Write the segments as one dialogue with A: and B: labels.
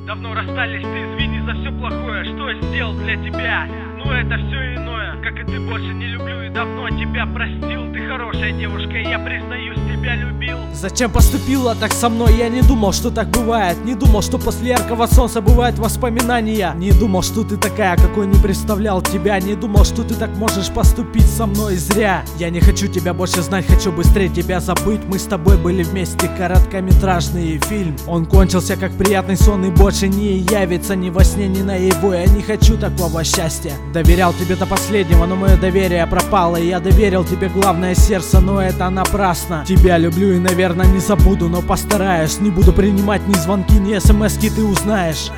A: Давно расстались, ты извини за все плохое, что я сделал для тебя. Ну это все иное, как и ты, больше не люблю и давно тебя простил. Ты хорошая девушка, и я признаюсь, тебя любил.
B: Зачем поступила так со мной? Я не думал, что так бывает. Не думал, что после яркого солнца бывают воспоминания. Не думал, что ты такая, какой не представлял тебя. Не думал, что ты так можешь поступить со мной зря. Я не хочу тебя больше знать, хочу быстрее тебя забыть. Мы с тобой были вместе, короткометражный фильм. Он кончился как приятный сон и больше не явится ни во сне, ни наяву. Я не хочу такого счастья. Доверял тебе до последнего, но мое доверие пропало. И я доверил тебе главное сердце, но это напрасно. Тебя люблю и, наверное, не забуду, но постараюсь. Не буду принимать ни звонки, ни смски, ты узнаешь.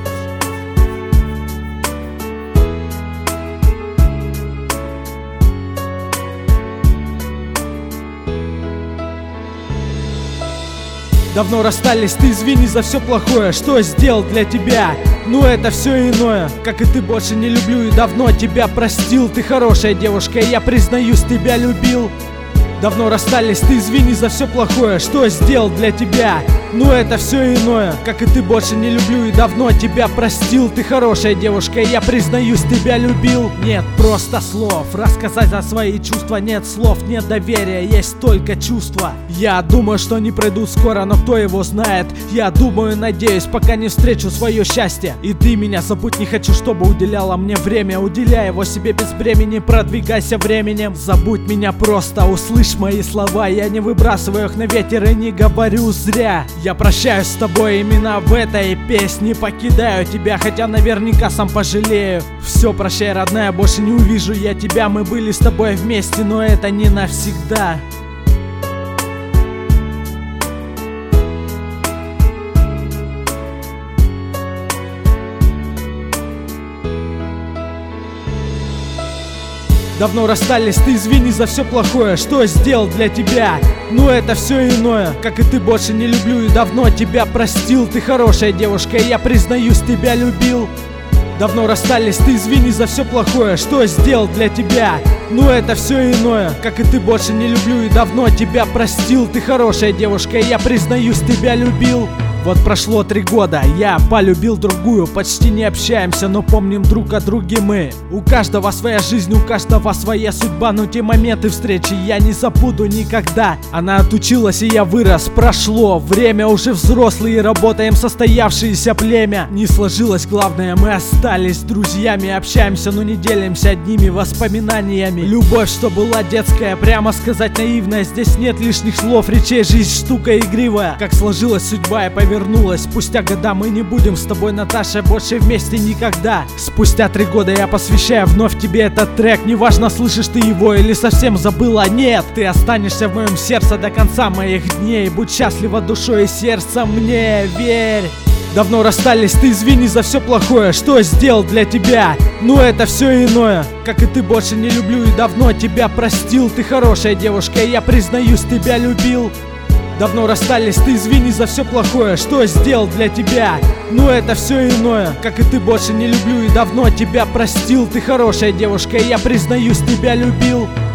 B: Давно расстались, ты извини за все плохое, что я сделал для тебя. Ну это все иное, как и ты, больше не люблю и давно тебя простил. Ты хорошая девушка, и я признаюсь, тебя любил. Давно расстались, ты извини за все плохое, что я сделал для тебя. Ну это все иное, как и ты, больше не люблю и давно тебя простил. Ты хорошая девушка, и я признаюсь, тебя любил. Нет просто слов, рассказать о свои чувства. Нет слов, нет доверия, есть только чувства. Я думаю, что они пройдут скоро, но кто его знает. Я думаю, надеюсь, пока не встречу свое счастье. И ты меня забудь, не хочу, чтобы уделяла мне время. Уделяй его себе без времени, продвигайся временем. Забудь меня просто, услышь мои слова. Я не выбрасываю их на ветер и не говорю зря. Я прощаюсь с тобой именно в этой песне. Покидаю тебя, хотя наверняка сам пожалею. Все, прощай, родная, больше не увижу я тебя. Мы были с тобой вместе, но это не навсегда. Давно расстались, ты извини за все плохое, что я сделал для тебя. Ну это все иное, как и ты, больше не люблю и давно тебя простил. Ты хорошая девушка, и я признаюсь, тебя любил. Давно расстались, ты извини за все плохое, что я сделал для тебя. Ну это все иное, как и ты, больше не люблю и давно тебя простил. Ты хорошая девушка, и я признаюсь, тебя любил. Вот прошло 3 года, я полюбил другую. Почти не общаемся, но помним друг о друге мы. У каждого своя жизнь, у каждого своя судьба. Но те моменты встречи я не забуду никогда. Она отучилась, и я вырос, прошло время, уже взрослые, работаем состоявшееся племя. Не сложилось, главное, мы остались друзьями. Общаемся, но не делимся одними воспоминаниями. Любовь, что была детская, прямо сказать наивная. Здесь нет лишних слов, речей, жизнь штука игривая. Как сложилась судьба и повернулась. Спустя года мы не будем с тобой, Наташа, больше вместе никогда. Спустя 3 года я посвящаю вновь тебе этот трек. Неважно, слышишь ты его или совсем забыла, нет. Ты останешься в моем сердце до конца моих дней. Будь счастлива душой и сердцем, мне верь. Давно расстались, ты извини за все плохое, что я сделал для тебя. Ну это все иное, как и ты, больше не люблю и давно тебя простил. Ты хорошая девушка, и я признаюсь, тебя любил. Давно расстались, ты извини за все плохое, что я сделал для тебя. Ну это все иное, как и ты, больше не люблю и давно тебя простил. Ты хорошая девушка, и я признаюсь, тебя любил.